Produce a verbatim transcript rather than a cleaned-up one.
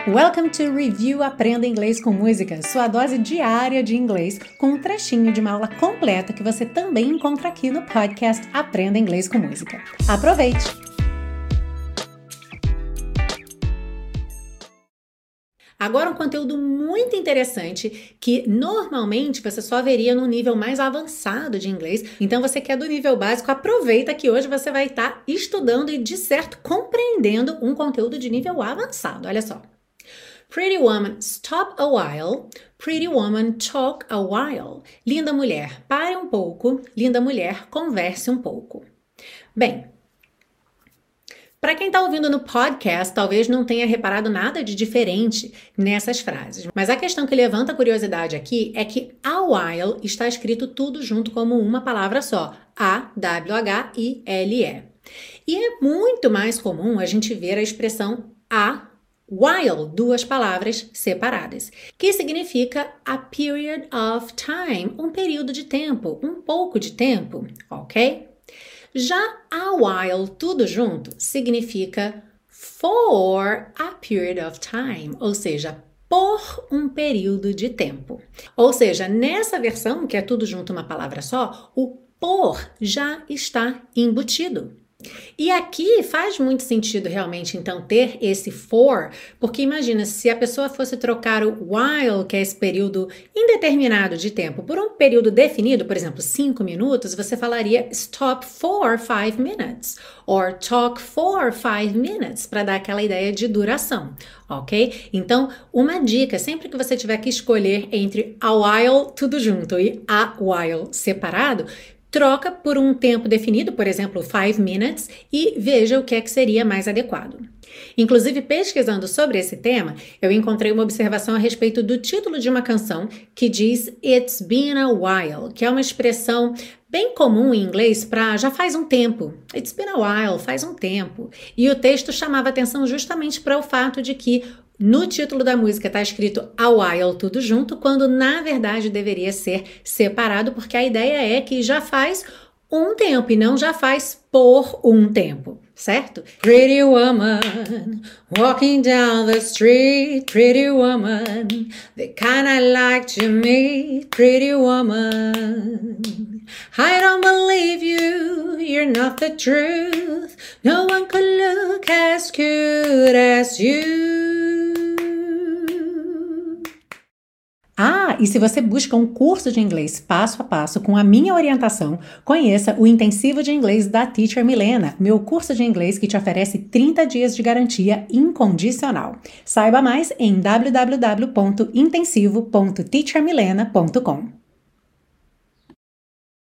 Welcome to Review Aprenda Inglês com Música, sua dose diária de inglês com um trechinho de uma aula completa que você também encontra aqui no podcast Aprenda Inglês com Música. Aproveite! Agora um conteúdo muito interessante que normalmente você só veria no nível mais avançado de inglês. Então você que é do nível básico, aproveita que hoje você vai estar estudando e de certo compreendendo um conteúdo de nível avançado. Olha só. Pretty woman, stop a while. Pretty woman, talk a while. Linda mulher, pare um pouco. Linda mulher, converse um pouco. Bem, para quem está ouvindo no podcast, talvez não tenha reparado nada de diferente nessas frases. Mas a questão que levanta a curiosidade aqui é que a while está escrito tudo junto como uma palavra só. A W H I L E. E é muito mais comum a gente ver a expressão a while, duas palavras separadas, que significa a period of time, um período de tempo, um pouco de tempo, ok? Já a while, tudo junto, significa for a period of time, ou seja, por um período de tempo. Ou seja, nessa versão, que é tudo junto uma palavra só, o por já está embutido. E aqui faz muito sentido realmente, então, ter esse for, porque imagina, se a pessoa fosse trocar o while, que é esse período indeterminado de tempo, por um período definido, por exemplo, cinco minutos, você falaria stop for five minutes, or talk for five minutes, para dar aquela ideia de duração, ok? Então, uma dica, sempre que você tiver que escolher entre a while, tudo junto, e a while separado, troca por um tempo definido, por exemplo, five minutes, e veja o que é que seria mais adequado. Inclusive, pesquisando sobre esse tema, eu encontrei uma observação a respeito do título de uma canção que diz It's been a while, que é uma expressão bem comum em inglês para já faz um tempo. It's been a while, faz um tempo. E o texto chamava atenção justamente para o fato de que no título da música está escrito a while tudo junto, quando na verdade deveria ser separado, porque a ideia é que já faz um tempo e não já faz por um tempo, certo? Pretty woman, walking down the street, pretty woman, the kind I like to meet, pretty woman. I don't believe you, you're not the truth, no one could look as good as you. Ah, e se você busca um curso de inglês passo a passo com a minha orientação, conheça o Intensivo de Inglês da Teacher Milena, meu curso de inglês que te oferece trinta dias de garantia incondicional. Saiba mais em w w w ponto intensivo ponto teacher milena ponto com.